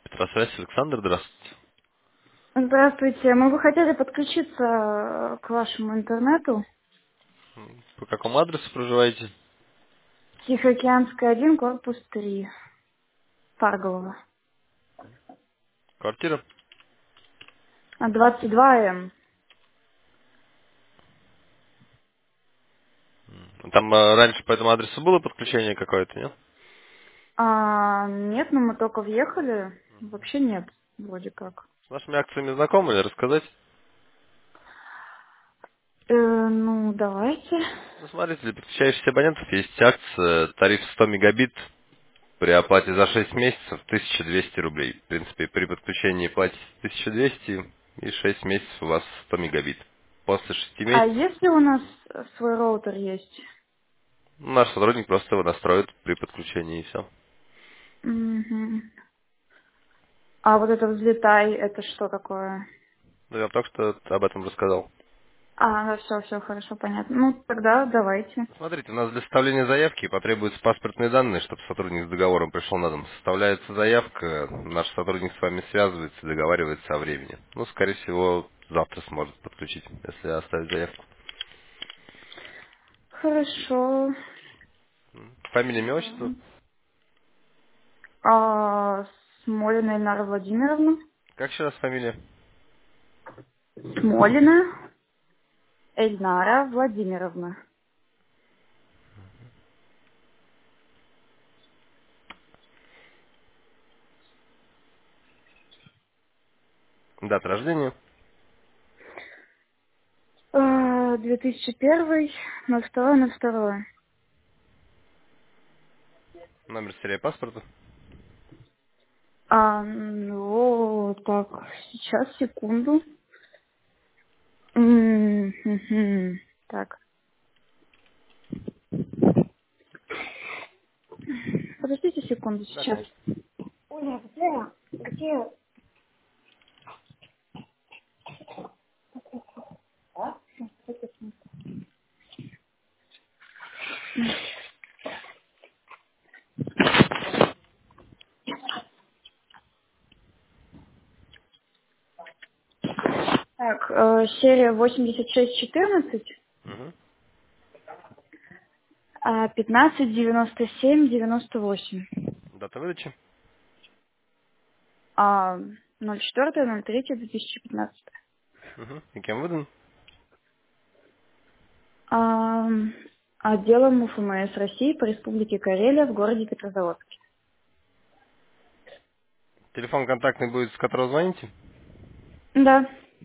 Петросвязь, Александр, здравствуйте. Здравствуйте. Мы бы хотели подключиться к вашему интернету. По какому адресу проживаете? Тихоокеанская 1, корпус 3, Парголова. Квартира? 22М. Там раньше по этому адресу было подключение какое-то, нет? Нет, но мы только въехали. Вообще нет, вроде как. С нашими акциями знакомы или рассказать? Ну, давайте. Ну, смотрите, для подключающихся абонентов есть акция, тариф 100 мегабит при оплате за 6 месяцев 1200 рублей. В принципе, при подключении платите 1200 и 6 месяцев у вас 100 мегабит. После 6 А месяцев если у нас свой роутер есть? наш сотрудник просто его настроит при подключении и все. Мгм. А вот это взлетай, это что такое? Ну, я только что об этом рассказал. Да, все, хорошо, понятно. Ну, тогда давайте. Смотрите, у нас для составления заявки потребуются паспортные данные, чтобы сотрудник с договором пришел на дом. Составляется заявка, наш сотрудник с вами связывается, договаривается о времени. Ну, скорее всего, завтра сможет подключить, если оставить заявку. Хорошо. Фамилия, имя, отчество? Смолина Эльнара Владимировна. Как еще раз фамилия? Смолина Эльнара Владимировна. Дата рождения, 2001, 02/02. номер серии паспорта. Ну, так, сейчас, секунду. Мгм. Так, подождите секунду Да, сейчас. конечно. Оля, где? Так, серия 8614, Угу. 159798. Дата выдачи. 04.03.2015. Угу. И кем выдан? Ам, Отделом УФМС России по Республике Карелия в городе Петрозаводске. Телефон контактный будет, с которого звоните? Да.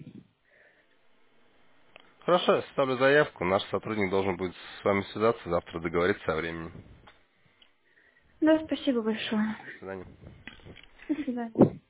Хорошо, я составлю заявку. Наш сотрудник должен будет с вами связаться, завтра договориться о времени. Да, спасибо большое. До свидания. До свидания.